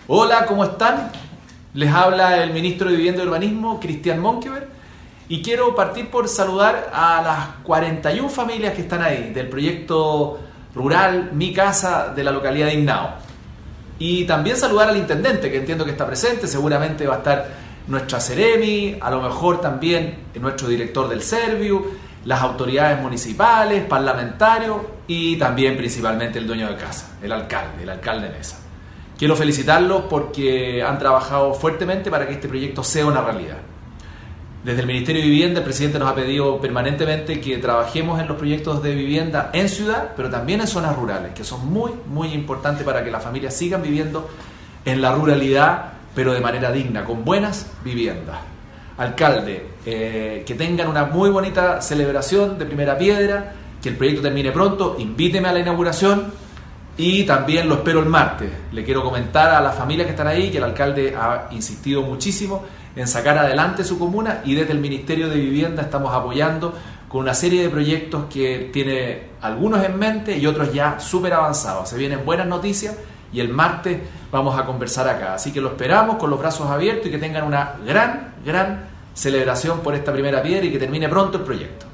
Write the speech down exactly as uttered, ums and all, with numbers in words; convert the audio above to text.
Hola, ¿cómo están? Les habla el ministro de Vivienda y Urbanismo, Cristian Monkeberg, y quiero partir por saludar a las cuarenta y una familias que están ahí, del proyecto rural Mi Casa de la localidad de Innao. Y también saludar al intendente, que entiendo que está presente, seguramente va a estar nuestra Seremi, a lo mejor también nuestro director del Serviu, las autoridades municipales, parlamentarios y también principalmente el dueño de casa, el alcalde, el alcalde Mesa. Quiero felicitarlos porque han trabajado fuertemente para que este proyecto sea una realidad. Desde el Ministerio de Vivienda, el presidente nos ha pedido permanentemente que trabajemos en los proyectos de vivienda en ciudad, pero también en zonas rurales, que son muy, muy importantes para que las familias sigan viviendo en la ruralidad, pero de manera digna, con buenas viviendas. Alcalde, eh, que tengan una muy bonita celebración de primera piedra, que el proyecto termine pronto, invíteme a la inauguración. Y también lo espero el martes. Le quiero comentar a las familias que están ahí que el alcalde ha insistido muchísimo en sacar adelante su comuna y desde el Ministerio de Vivienda estamos apoyando con una serie de proyectos que tiene algunos en mente y otros ya súper avanzados. Se vienen buenas noticias y el martes vamos a conversar acá. Así que lo esperamos con los brazos abiertos y que tengan una gran, gran celebración por esta primera piedra y que termine pronto el proyecto.